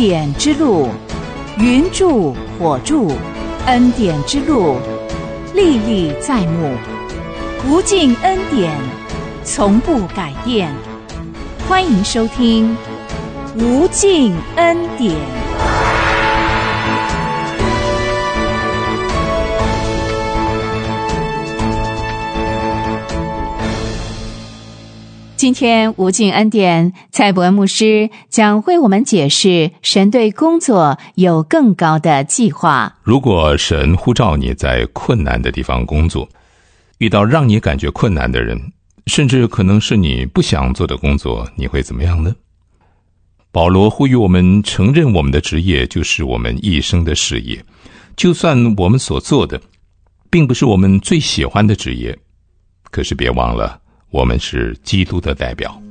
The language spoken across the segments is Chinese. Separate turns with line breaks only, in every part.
典之路，云柱火柱，恩典之路，历历在目，无尽恩典，从不改变。欢迎收听无尽恩典。今天无尽恩典，蔡伯恩牧师将为我们解释神对工作有更高的计划。
如果神呼召你在困难的地方工作，遇到让你感觉困难的人，甚至可能是你不想做的工作，你会怎么样呢？保罗呼吁我们承认我们的职业就是我们一生的事业，就算我们所做的并不是我们最喜欢的职业，可是别忘了我们是基督的代表。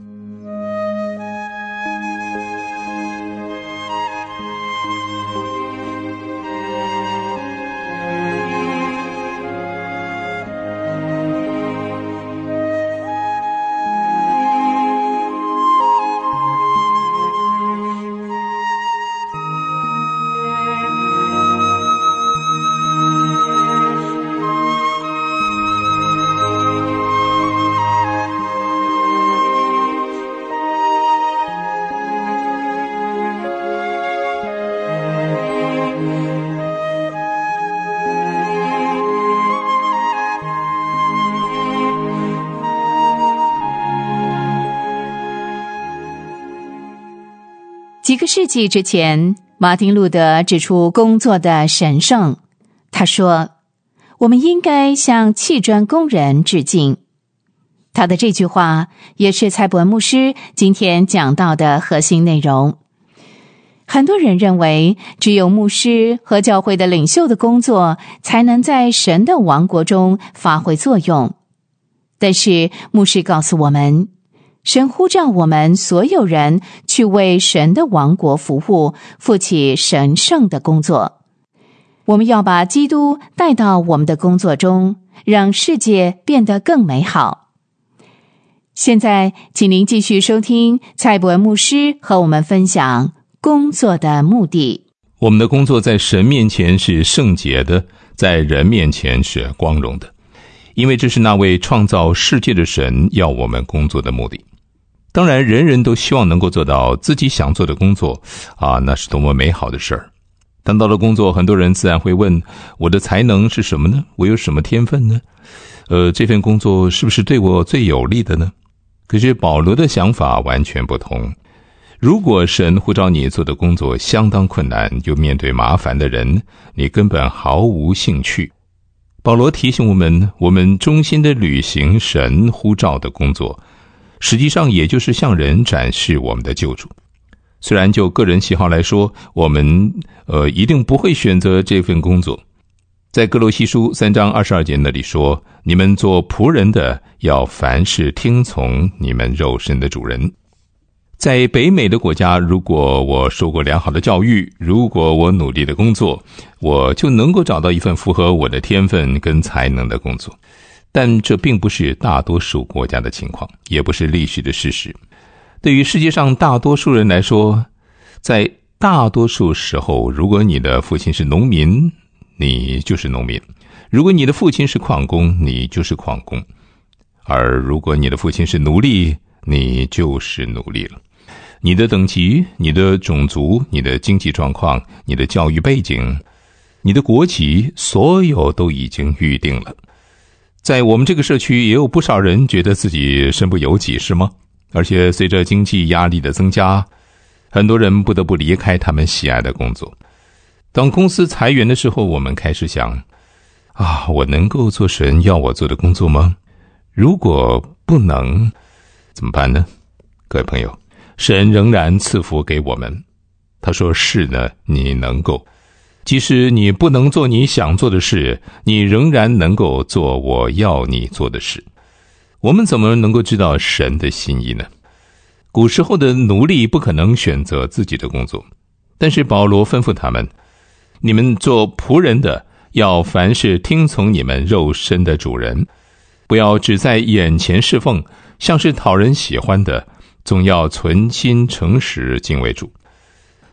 几个世纪之前，马丁·路德指出工作的神圣。他说，我们应该向砌砖工人致敬。他的这句话也是蔡伯恩牧师今天讲到的核心内容。很多人认为，只有牧师和教会的领袖的工作才能在神的王国中发挥作用。但是牧师告诉我们，神呼召我们所有人去为神的王国服务，负起神圣的工作。我们要把基督带到我们的工作中，让世界变得更美好。现在，请您继续收听蔡伯恩牧师和我们分享工作的目的。
我们的工作在神面前是圣洁的，在人面前是光荣的，因为这是那位创造世界的神要我们工作的目的。当然，人人都希望能够做到自己想做的工作那是多么美好的事儿。谈到了工作，很多人自然会问，我的才能是什么呢？我有什么天分呢？这份工作是不是对我最有利的呢？可是保罗的想法完全不同。如果神呼召你做的工作相当困难，又面对麻烦的人，你根本毫无兴趣。保罗提醒我们忠心的履行神呼召的工作，实际上也就是向人展示我们的救主。虽然就个人喜好来说，我们一定不会选择这份工作。在哥罗西书3章22节那里说，你们做仆人的要凡事听从你们肉身的主人。在北美的国家，如果我受过良好的教育，如果我努力的工作，我就能够找到一份符合我的天分跟才能的工作。但这并不是大多数国家的情况，也不是历史的事实。对于世界上大多数人来说，在大多数时候，如果你的父亲是农民，你就是农民；如果你的父亲是矿工，你就是矿工；而如果你的父亲是奴隶，你就是奴隶了。你的等级、你的种族、你的经济状况、你的教育背景、你的国籍，所有都已经预定了。在我们这个社区，也有不少人觉得自己身不由己，是吗？而且随着经济压力的增加，很多人不得不离开他们喜爱的工作。当公司裁员的时候，我们开始想，我能够做神要我做的工作吗？如果不能，怎么办呢？各位朋友，神仍然赐福给我们。他说是呢，你能够。即使你不能做你想做的事，你仍然能够做我要你做的事。我们怎么能够知道神的心意呢？古时候的奴隶不可能选择自己的工作，但是保罗吩咐他们，你们做仆人的要凡事听从你们肉身的主人，不要只在眼前侍奉，像是讨人喜欢的，总要存心诚实敬畏主。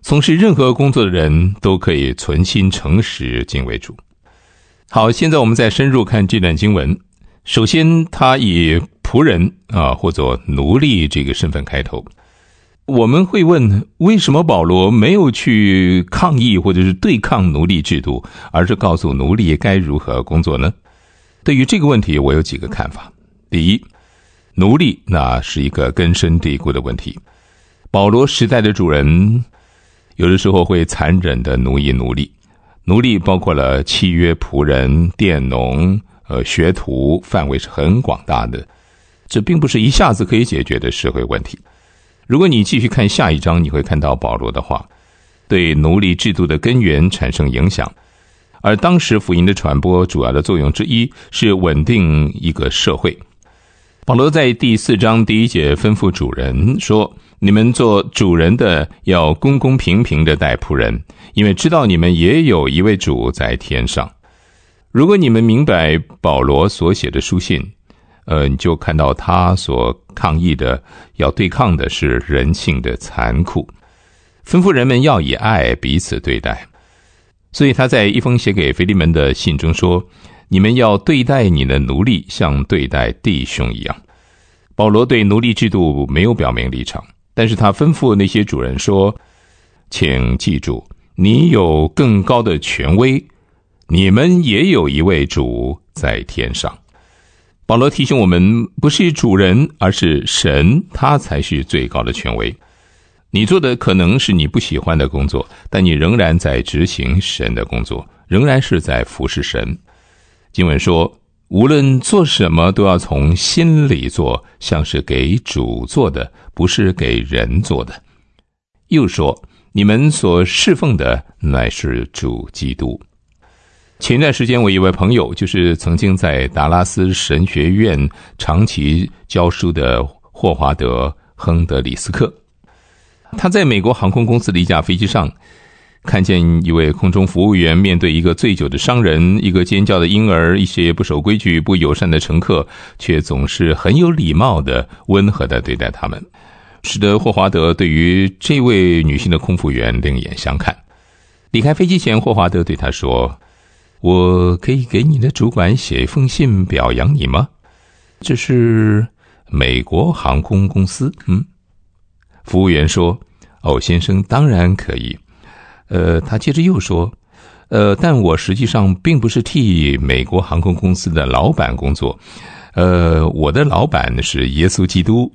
从事任何工作的人都可以存心诚实敬畏主。好，现在我们再深入看这段经文。首先他以仆人或者奴隶这个身份开头。我们会问，为什么保罗没有去抗议或者是对抗奴隶制度，而是告诉奴隶该如何工作呢？对于这个问题，我有几个看法。第一，奴隶那是一个根深蒂固的问题。保罗时代的主人有的时候会残忍的奴役奴隶，奴隶包括了契约仆人、佃农、学徒，范围是很广大的。这并不是一下子可以解决的社会问题。如果你继续看下一章，你会看到保罗的话对奴隶制度的根源产生影响，而当时福音的传播主要的作用之一是稳定一个社会。保罗在第4章第1节吩咐主人说，你们做主人的要公公平平的待仆人，因为知道你们也有一位主在天上。如果你们明白保罗所写的书信，你就看到他所抗议的要对抗的是人性的残酷，吩咐人们要以爱彼此对待。所以他在一封写给腓利门的信中说，你们要对待你的奴隶像对待弟兄一样。保罗对奴隶制度没有表明立场，但是他吩咐那些主人说，请记住，你有更高的权威，你们也有一位主在天上。保罗提醒我们，不是主人，而是神，他才是最高的权威。你做的可能是你不喜欢的工作，但你仍然在执行神的工作，仍然是在服侍神。经文说，无论做什么都要从心里做，像是给主做的，不是给人做的。又说，你们所侍奉的乃是主基督。前段时间我一位朋友，就是曾经在达拉斯神学院长期教书的霍华德·亨德里斯克，他在美国航空公司的一架飞机上看见一位空中服务员面对一个醉酒的商人、一个尖叫的婴儿、一些不守规矩不友善的乘客，却总是很有礼貌的温和的对待他们，使得霍华德对于这位女性的空服员另眼相看。离开飞机前，霍华德对他说，我可以给你的主管写一封信表扬你吗？这是美国航空公司。服务员说，先生，当然可以。他接着又说，但我实际上并不是替美国航空公司的老板工作，我的老板是耶稣基督。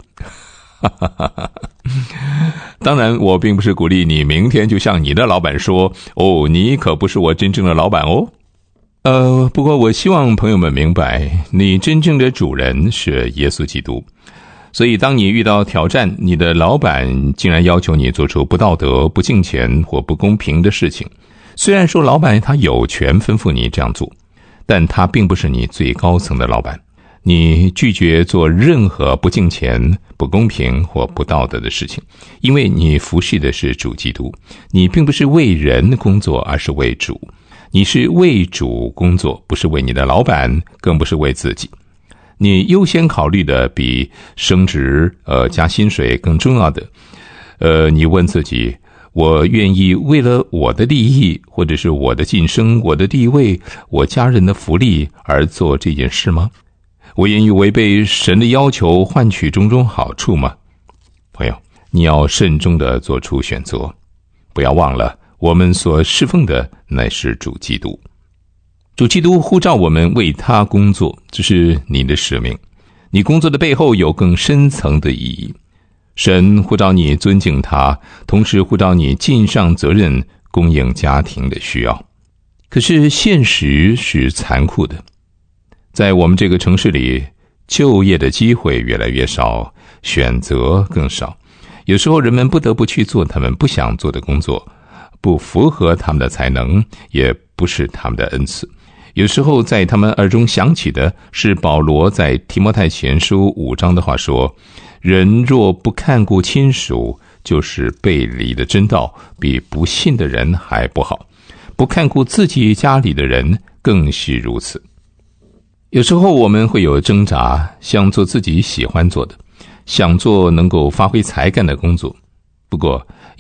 当然，我并不是鼓励你明天就向你的老板说，你可不是我真正的老板哦。不过我希望朋友们明白，你真正的主人是耶稣基督。所以当你遇到挑战，你的老板竟然要求你做出不道德、不敬虔或不公平的事情，虽然说老板他有权吩咐你这样做，但他并不是你最高层的老板。你拒绝做任何不敬虔、不公平或不道德的事情，因为你服侍的是主基督。你并不是为人工作，而是为主。你是为主工作，不是为你的老板，更不是为自己。你优先考虑的比升职加薪水更重要的。你问自己，我愿意为了我的利益，或者是我的晋升、我的地位、我家人的福利而做这件事吗？我愿意违背神的要求换取种种好处吗？朋友，你要慎重地做出选择，不要忘了我们所侍奉的乃是主基督。主基督呼召我们为他工作，这是你的使命。你工作的背后有更深层的意义。神呼召你尊敬他，同时呼召你尽上责任，供应家庭的需要。可是现实是残酷的，在我们这个城市里，就业的机会越来越少，选择更少。有时候人们不得不去做他们不想做的工作，不符合他们的才能，也不是他们的恩赐。有时候在他们耳中响起的是保罗在提摩太前书5章的话说，人若不看顾亲属，就是背离的真道，比不信的人还不好。不看顾自己家里的人更是如此。有时候我们会有挣扎，想做自己喜欢做的，想做能够发挥才干的工作。不过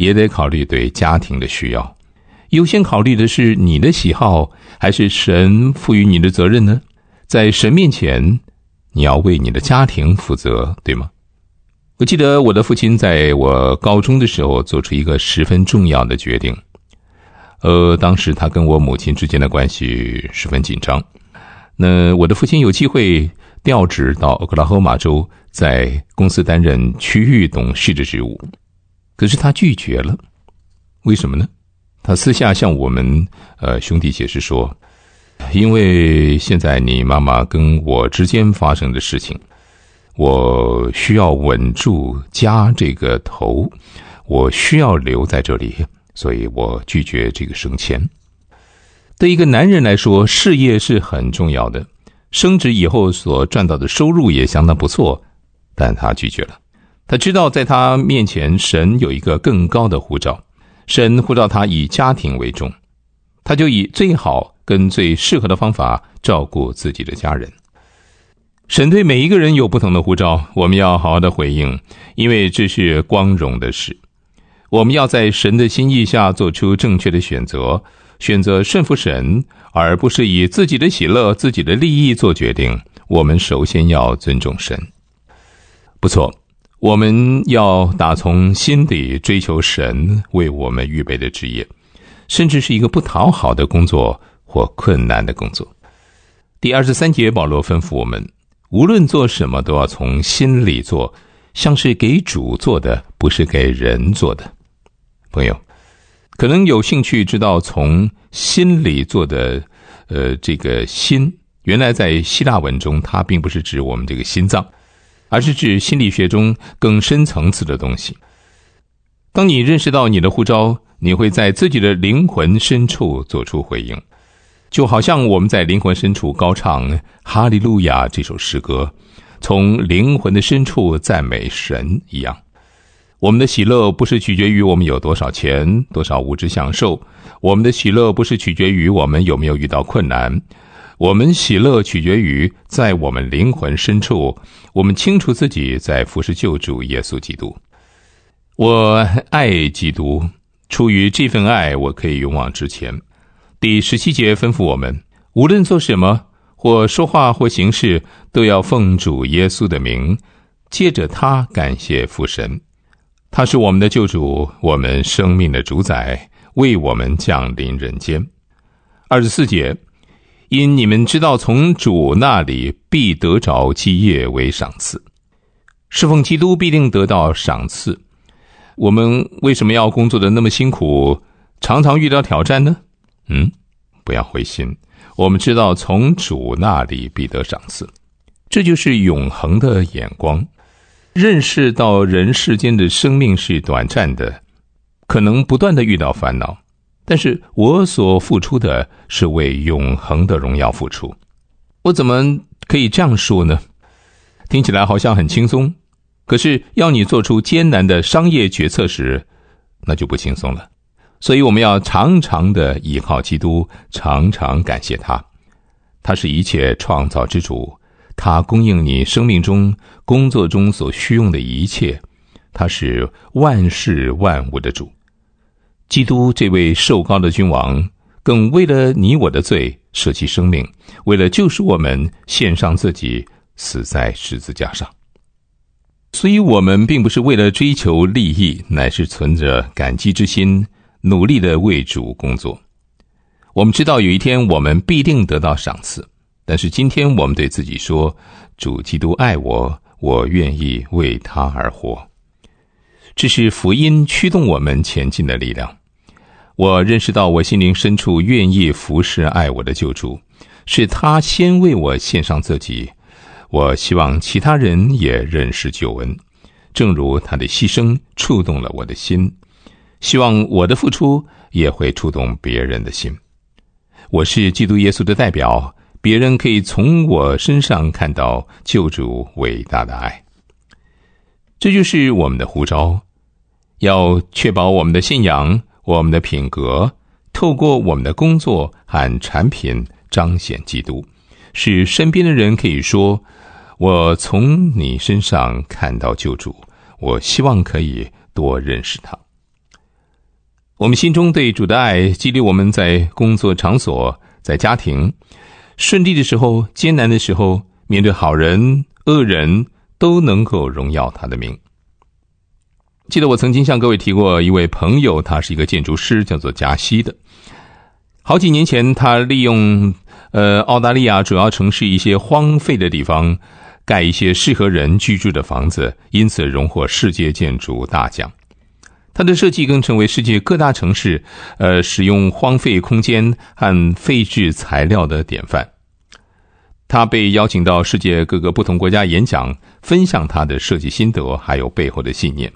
也得考虑对家庭的需要。优先考虑的是你的喜好，还是神赋予你的责任呢？在神面前，你要为你的家庭负责，对吗？我记得我的父亲在我高中的时候做出一个十分重要的决定。当时他跟我母亲之间的关系十分紧张。那我的父亲有机会调职到俄克拉荷马州，在公司担任区域董事的职务，可是他拒绝了。为什么呢？他私下向我们兄弟解释说，因为现在你妈妈跟我之间发生的事情，我需要稳住家这个头，我需要留在这里，所以我拒绝这个升迁。对一个男人来说，事业是很重要的，升职以后所赚到的收入也相当不错，但他拒绝了。他知道在他面前，神有一个更高的呼召，神呼召他以家庭为重，他就以最好跟最适合的方法照顾自己的家人。神对每一个人有不同的呼召，我们要好好的回应，因为这是光荣的事。我们要在神的心意下做出正确的选择，选择顺服神，而不是以自己的喜乐、自己的利益做决定。我们首先要尊重神。不错，我们要打从心底追求神为我们预备的职业，甚至是一个不讨好的工作或困难的工作。第23节，保罗吩咐我们，无论做什么都要从心里做，像是给主做的，不是给人做的。朋友可能有兴趣知道从心里做的这个心，原来在希腊文中它并不是指我们这个心脏，而是指心理学中更深层次的东西。当你认识到你的呼召，你会在自己的灵魂深处做出回应，就好像我们在灵魂深处高唱哈利路亚这首诗歌，从灵魂的深处赞美神一样。我们的喜乐不是取决于我们有多少钱、多少物质享受，我们的喜乐不是取决于我们有没有遇到困难，我们喜乐取决于在我们灵魂深处，我们清楚自己在服侍救主耶稣基督。我爱基督，出于这份爱，我可以勇往直前。第17节吩咐我们，无论做什么，或说话或行事，都要奉主耶稣的名，借着他感谢父神。他是我们的救主，我们生命的主宰，为我们降临人间。24节，因你们知道从主那里必得着基业为赏赐。侍奉基督必定得到赏赐。我们为什么要工作的那么辛苦，常常遇到挑战呢？不要灰心，我们知道从主那里必得赏赐。这就是永恒的眼光，认识到人世间的生命是短暂的，可能不断的遇到烦恼，但是我所付出的是为永恒的荣耀付出。我怎么可以这样说呢？听起来好像很轻松，可是要你做出艰难的商业决策时，那就不轻松了。所以我们要常常的依靠基督，常常感谢他。他是一切创造之主，他供应你生命中、工作中所需用的一切，他是万事万物的主。基督这位受膏的君王，更为了你我的罪舍弃生命，为了救赎我们，献上自己，死在十字架上。所以我们并不是为了追求利益，乃是存着感激之心，努力的为主工作。我们知道有一天我们必定得到赏赐，但是今天我们对自己说，主基督爱我，我愿意为他而活。这是福音驱动我们前进的力量。我认识到我心灵深处愿意服侍爱我的救主，是他先为我献上自己。我希望其他人也认识救恩，正如他的牺牲触动了我的心，希望我的付出也会触动别人的心。我是基督耶稣的代表，别人可以从我身上看到救主伟大的爱。这就是我们的呼召，要确保我们的信仰、我们的品格，透过我们的工作和产品彰显基督，使身边的人可以说，我从你身上看到救主，我希望可以多认识他。 我们心中对主的爱激励我们在工作场所，在家庭顺利的时候，艰难的时候，面对好人恶人都能够荣耀他的名。记得我曾经向各位提过一位朋友，他是一个建筑师，叫做加西的。好几年前，他利用澳大利亚主要城市一些荒废的地方，盖一些适合人居住的房子，因此荣获世界建筑大奖。他的设计更成为世界各大城市使用荒废空间和废置材料的典范。他被邀请到世界各个不同国家演讲，分享他的设计心得还有背后的信念。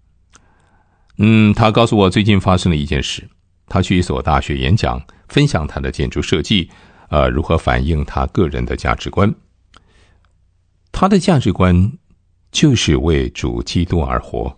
他告诉我最近发生了一件事，他去一所大学演讲，分享他的建筑设计如何反映他个人的价值观。他的价值观就是为主基督而活。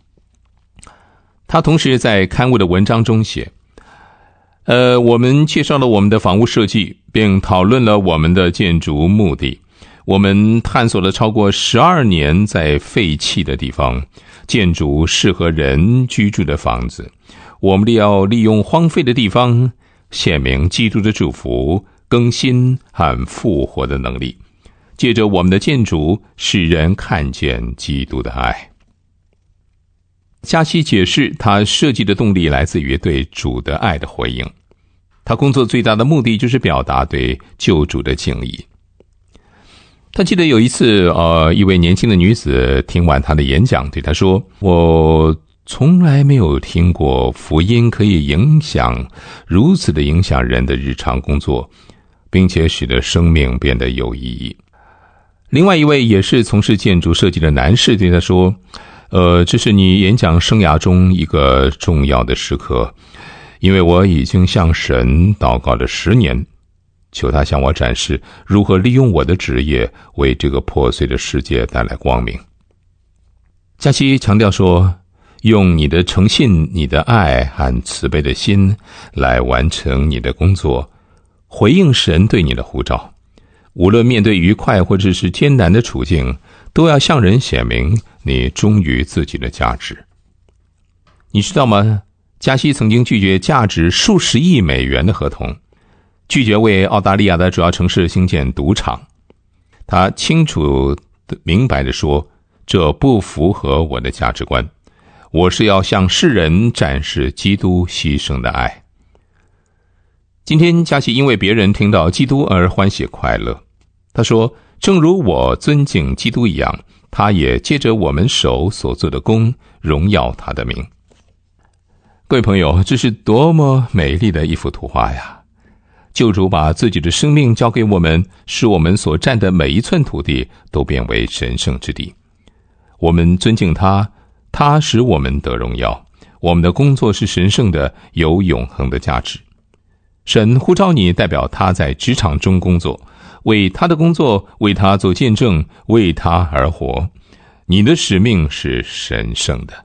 他同时在刊物的文章中写，我们介绍了我们的房屋设计，并讨论了我们的建筑目的。我们探索了超过12年在废弃的地方建筑适合人居住的房子。我们要利用荒废的地方显明基督的祝福、更新和复活的能力，借着我们的建筑使人看见基督的爱。加西解释，他设计的动力来自于对主的爱的回应。他工作最大的目的就是表达对救主的敬意。他记得有一次一位年轻的女子听完他的演讲，对他说，我从来没有听过福音可以如此的影响人的日常工作，并且使得生命变得有意义。另外一位也是从事建筑设计的男士对他说，这是你演讲生涯中一个重要的时刻，因为我已经向神祷告了10年，求他向我展示如何利用我的职业为这个破碎的世界带来光明。加西强调说，用你的诚信、你的爱和慈悲的心来完成你的工作，回应神对你的呼召。无论面对愉快或者是艰难的处境，都要向人显明你忠于自己的价值。你知道吗？加西曾经拒绝价值数十亿美元的合同，拒绝为澳大利亚的主要城市兴建赌场。他清楚明白地说，这不符合我的价值观，我是要向世人展示基督牺牲的爱。今天加西因为别人听到基督而欢喜快乐。他说，正如我尊敬基督一样，他也借着我们手所做的工荣耀他的名。各位朋友，这是多么美丽的一幅图画呀！救主把自己的生命交给我们，使我们所占的每一寸土地都变为神圣之地。我们尊敬他，他使我们得荣耀。我们的工作是神圣的，有永恒的价值。神呼召你代表他在职场中工作，为他的工作，为他做见证，为他而活。你的使命是神圣的。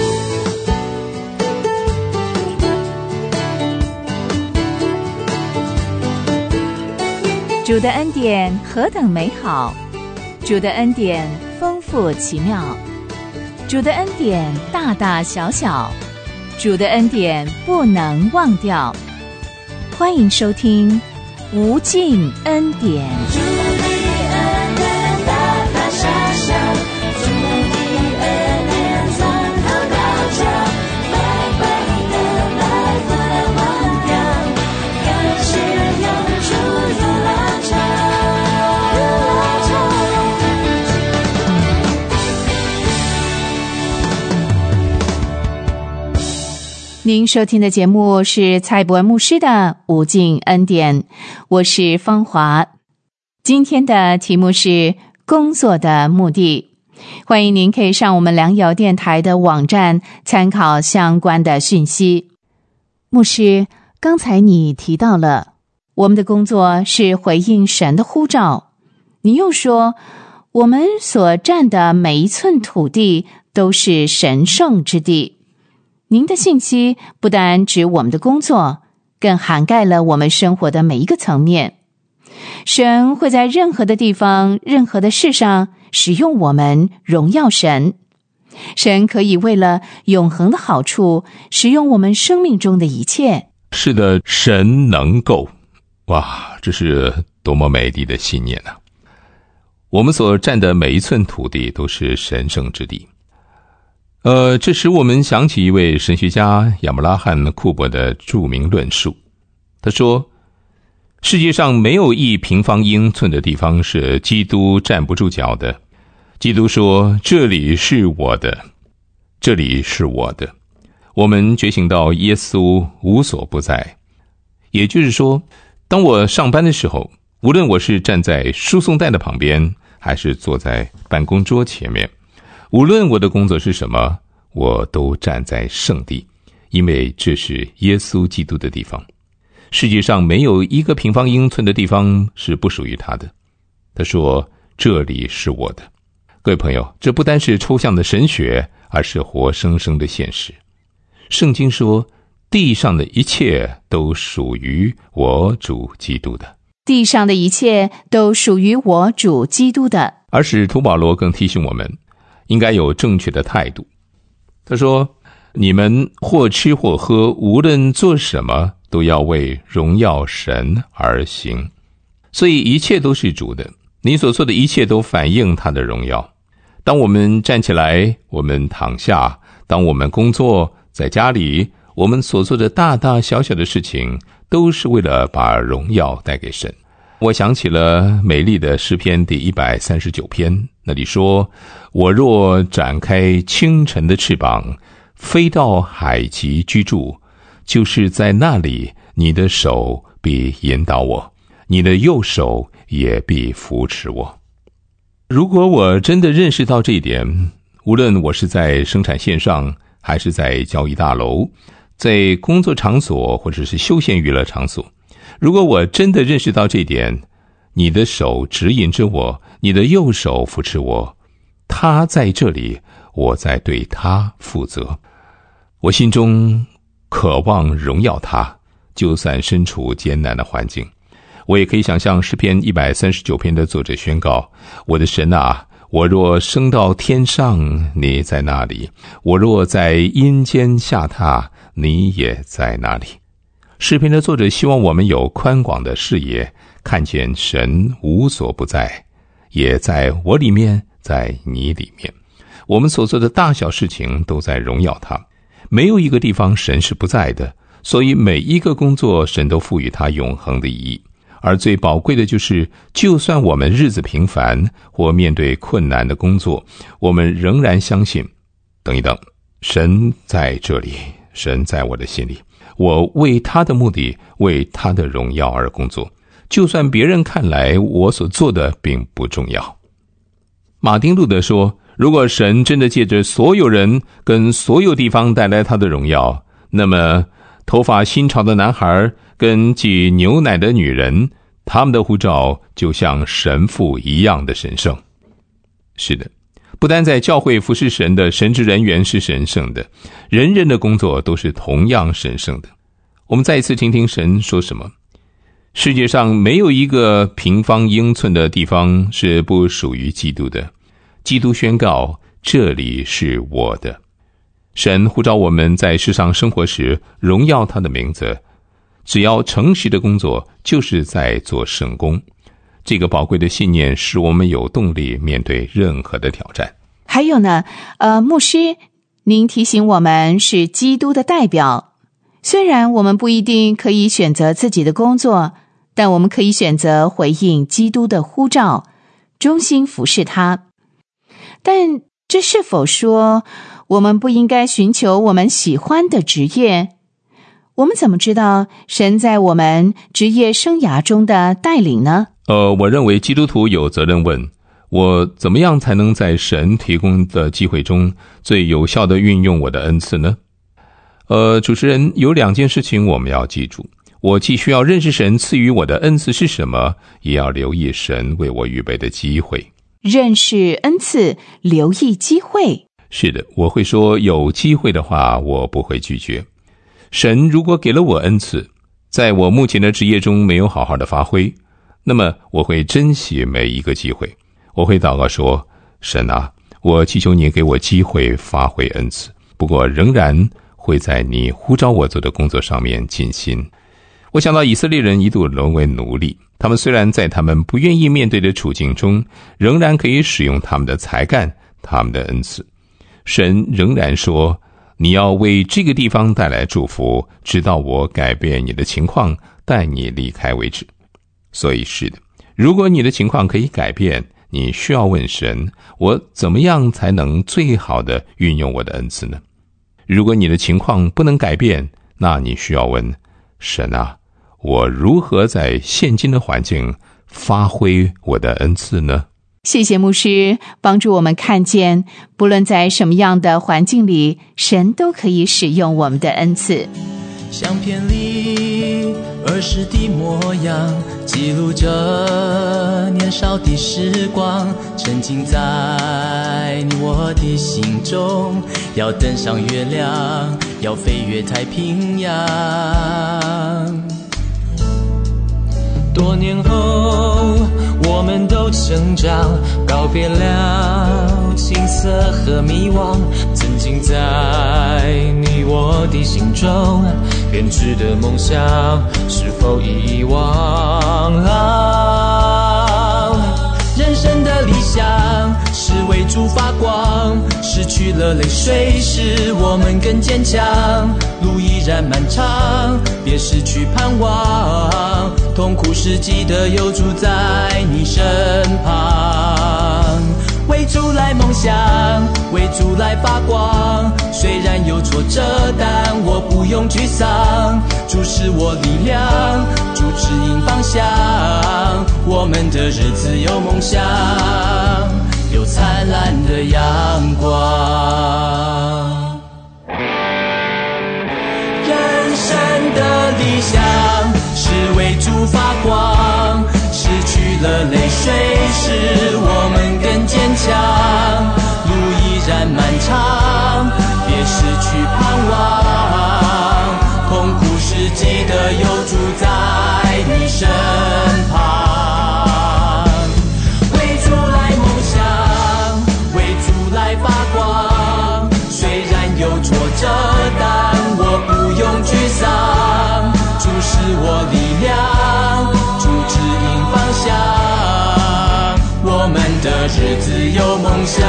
主的恩典何等美好，主的恩典丰富奇妙，主的恩典大大小小，主的恩典不能忘掉。欢迎收听无尽恩典。主的恩典大大小小，主的恩典从头到脚，白白的来不能忘掉，感谢永驻如浪潮，您收听的节目是蔡伯恩牧师的无尽恩典，我是芳华。今天的题目是工作的目的，欢迎您可以上我们良友电台的网站参考相关的讯息。牧师，刚才你提到了我们的工作是回应神的呼召，你又说我们所占的每一寸土地都是神圣之地。您的信息不单指我们的工作，更涵盖了我们生活的每一个层面。神会在任何的地方、任何的事上使用我们荣耀神。 神可以为了永恒的好处，使用我们生命中的一切。
是的，神能够。哇，这是多么美丽的信念啊！我们所占的每一寸土地都是神圣之地。这使我们想起一位神学家亚伯拉罕·库珀的著名论述。他说，世界上没有1平方英寸的地方是基督站不住脚的。基督说，这里是我的，这里是我的。我们觉醒到耶稣无所不在。也就是说，当我上班的时候，无论我是站在输送带的旁边，还是坐在办公桌前面，无论我的工作是什么，我都站在圣地，因为这是耶稣基督的地方。世界上没有1个平方英寸的地方是不属于他的。他说，这里是我的。各位朋友，这不单是抽象的神学，而是活生生的现实。圣经说，地上的一切都属于我主基督的。
地上的一切都属于我主基督的。
而使徒保罗更提醒我们，应该有正确的态度。他说，你们或吃或喝，无论做什么，都要为荣耀神而行。所以一切都是主的，你所做的一切都反映他的荣耀。当我们站起来，我们躺下，当我们工作，在家里，我们所做的大大小小的事情，都是为了把荣耀带给神。我想起了美丽的诗篇第139篇，那里说，我若展开清晨的翅膀，飞到海极居住，就是在那里，你的手必引导我，你的右手也必扶持我。如果我真的认识到这一点，无论我是在生产线上，还是在交易大楼，在工作场所，或者是休闲娱乐场所，如果我真的认识到这一点，你的手指引着我，你的右手扶持我，他在这里，我在对他负责。我心中渴望荣耀他，就算身处艰难的环境。我也可以想象诗篇139篇的作者宣告，我的神啊，我若升到天上，你在那里；我若在阴间下榻，你也在那里。诗篇的作者希望我们有宽广的视野，看见神无所不在，也在我里面，在你里面。我们所做的大小事情都在荣耀他，没有一个地方神是不在的，所以每一个工作神都赋予他永恒的意义。而最宝贵的就是，就算我们日子平凡或面对困难的工作，我们仍然相信，等一等，神在这里，神在我的心里，我为他的目的，为他的荣耀而工作，就算别人看来我所做的并不重要。马丁路德说，如果神真的借着所有人跟所有地方带来他的荣耀，那么头发新潮的男孩跟挤牛奶的女人，他们的护照就像神父一样的神圣。是的，不单在教会服侍神的神职人员是神圣的，人人的工作都是同样神圣的。我们再一次听听神说什么。世界上没有一个平方英寸的地方是不属于基督的。基督宣告，这里是我的。神呼召我们在世上生活时荣耀他的名字，只要诚实的工作，就是在做圣工。这个宝贵的信念使我们有动力面对任何的挑战。
还有呢，牧师，您提醒我们是基督的代表。虽然我们不一定可以选择自己的工作，但我们可以选择回应基督的呼召，忠心服侍他。但这是否说我们不应该寻求我们喜欢的职业？我们怎么知道神在我们职业生涯中的带领呢？
我认为基督徒有责任问，我怎么样才能在神提供的机会中最有效地运用我的恩赐呢？主持人，有2件事情我们要记住。我既需要认识神赐予我的恩赐是什么，也要留意神为我预备的机会。
认识恩赐，留意机会。
是的，我会说有机会的话，我不会拒绝。神如果给了我恩赐，在我目前的职业中没有好好的发挥，那么我会珍惜每一个机会。我会祷告说，神啊， 我祈求你给我机会发挥恩赐，不过仍然会在你呼召我做的工作上面尽心。我想到以色列人一度沦为奴隶，他们虽然在他们不愿意面对的处境中，仍然可以使用他们的才干，他们的恩赐。神仍然说，你要为这个地方带来祝福，直到我改变你的情况，带你离开为止。所以是的，如果你的情况可以改变，你需要问神，我怎么样才能最好的运用我的恩赐呢？如果你的情况不能改变，那你需要问神啊，我如何在现今的环境发挥我的恩赐呢？
谢谢牧师帮助我们看见，不论在什么样的环境里，神都可以使用我们的恩赐。
相片里儿时的模样，记录着年少的时光，沉浸在你我的心中。要登上月亮，要飞越太平洋。多年后我们都成长，告别了青涩和迷惘，曾经在你我的心中编织的梦想是否遗忘？人生的理想是为主发光，失去了泪水使我们更坚强，路依然漫长，别失去盼望，痛苦时记得有主在你身旁。为主来梦想，为主来发光，虽然有挫折，但我不用沮丧，主是我力量，主指引方向，我们的日子有梦想，有灿烂的阳光。人生的理想是为主发光，失去了泪水使我们更坚强，路依然漫长，别失去盼望，痛苦时记得有主在你身旁。为主来梦想，为主来发光，虽然有挫折，但我不用沮丧，主是我力量，主指引方向，我们的日子有梦想，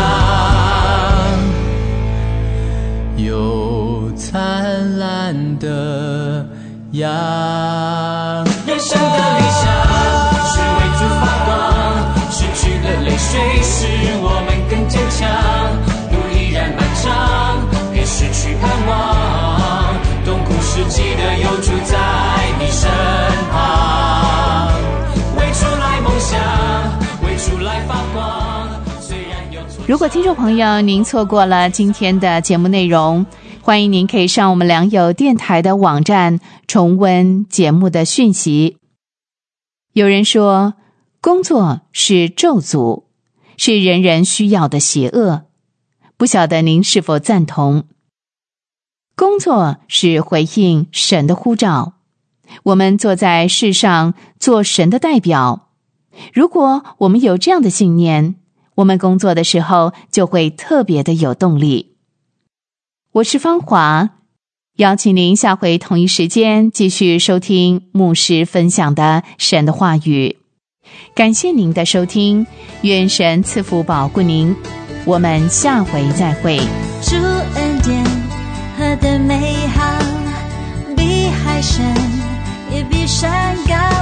有灿烂的阳。人生的理想是为主发光，失去了泪水使我们更坚强，路依然漫长，别失去盼望，痛苦时记得有主在你身旁。为主来梦想，为主来发光，虽然有挫折。
如果听众朋友您错过了今天的节目内容，欢迎您可以上我们良友电台的网站重温节目的讯息。有人说，工作是咒诅，是人人需要的邪恶，不晓得您是否赞同？工作是回应神的呼召，我们坐在世上做神的代表。如果我们有这样的信念，我们工作的时候就会特别的有动力。我是芳华，邀请您下回同一时间继续收听牧师分享的神的话语。感谢您的收听，愿神赐福保护您，我们下回再会。
主恩典何等美好，比海深也比山高。